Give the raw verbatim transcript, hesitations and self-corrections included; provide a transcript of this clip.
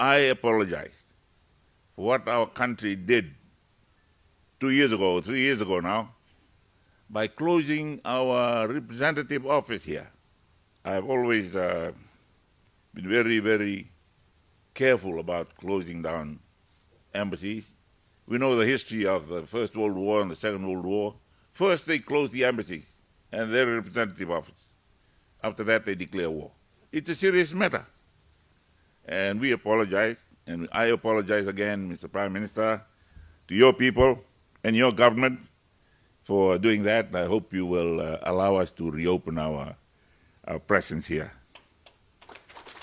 I apologize for what our country did two years ago, three years ago now, by closing our representative office here. I've always uh, been very, very careful about closing down embassies. We know the history of the First World War and the Second World War. First, they closed the embassies and their representative office. After that, they declare war. It's a serious matter. And we apologize, and I apologize again, Mister Prime Minister, to your people and your government for doing that. I hope you will uh, allow us to reopen our, our presence here.